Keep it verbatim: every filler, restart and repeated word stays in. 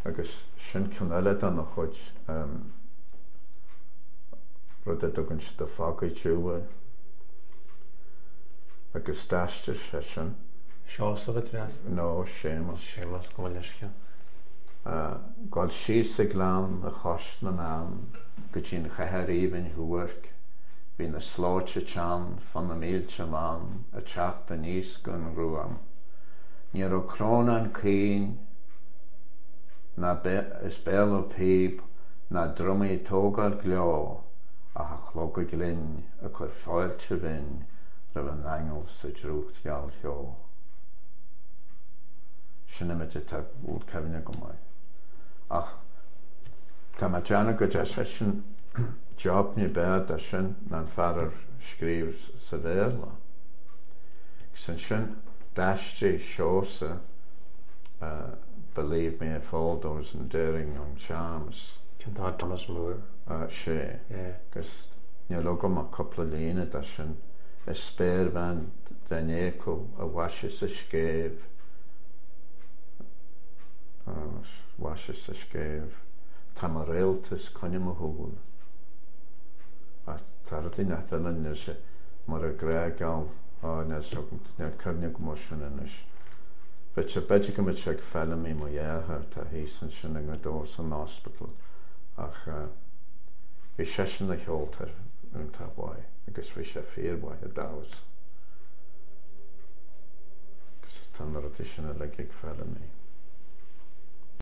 agus sin cynnydd an o chwyd um, roedd edrych yn sydd o ffog ei tiwyd agus dastir sin. Sios o fydrias? No, Seamus. Seamus, gwmwylysgio. Gweld sys y glan y chos na nam gyda'n chaherif yn hwyrg fi'n y slot y chan fan y mil chaman y chat yn isg yn rwam. Ni'r o cronan cyn na ys bel o pib na drymu togal glio a hachlog y glyn y cwrffoel tyfyn rhaid yn angl sy'n drwch dial llio. Sy'n ymwyd y tag wyd cefn y gymau. Ach, ta mae Jana gyda sy'n job ni bed a sy'n na'n ffa'r sgrif sefyl. Sy'n sy'n dashti siosa uh, believe me if all those enduring young charms. Can that Thomas Moore? Uh, she. Yeah. Cys ni logo ma couple lina da sy'n ysper fan den eco a wasys y sgef. Uh, wasys y sgef. Tam a reiltus conim o hwyl. A tar ydyn atal yn ys mor y greg al o nes o cyrnig motion yn ys. Fet y beth i gymryd seg ffel mi mo ieha ta hi sy'n sy'n yng Nghydos yn hospital. Ach fi session y hiol tar yn ta boi. Agus fi se ffyr boi y daws. Agus tan yr ydysyn y legig ffel mi.